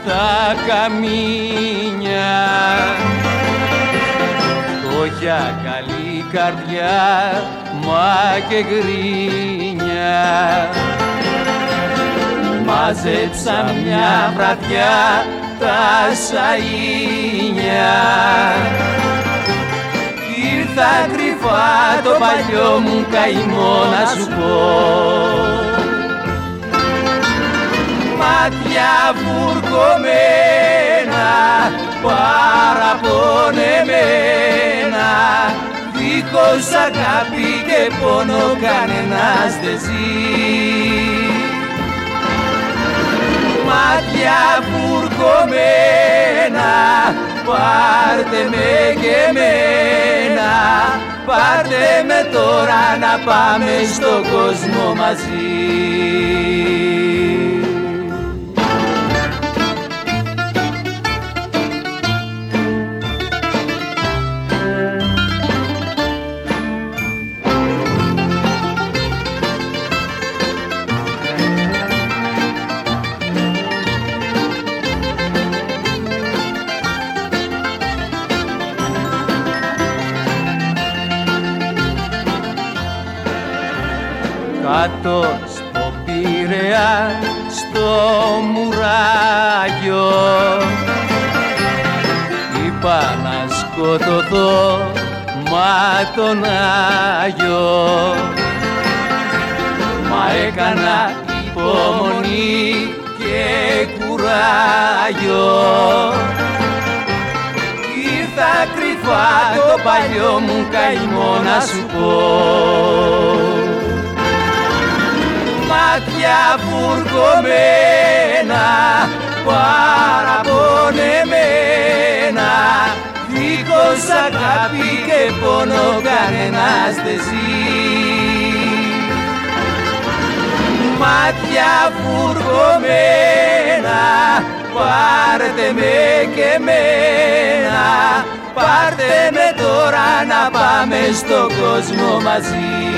τα καμίνια. Φτώχεια, καλή καρδιά, μα και γκρίνια. Μάζεψα μια βραδιά τα σαΐνια. Ήρθα κρυφά το παλιό μου καημό να σου πω. Μάτια βουρκωμένα, παραπονεμένα, δίχως αγάπη και πόνο κανένας δεν ζει. Μάτια βουρκωμένα, πάρτε με και εμένα, πάρτε με τώρα να πάμε στον κόσμο μαζί. Κάτω στο Πειραιά, στο μουράγιο, είπα να σκοτωθώ, μα τον Άγιο. Μα έκανα υπομονή και κουράγιο. Ήρθα κρυφά το παλιό μου καημό να σου πω. Μάτια βουρκωμένα, παραπονεμένα, δίχως αγάπη και πόνο κανένας δεν ζει. Μάτια βουρκωμένα, πάρτε με και εμένα, πάρτε με τώρα να πάμε στον κόσμο μαζί.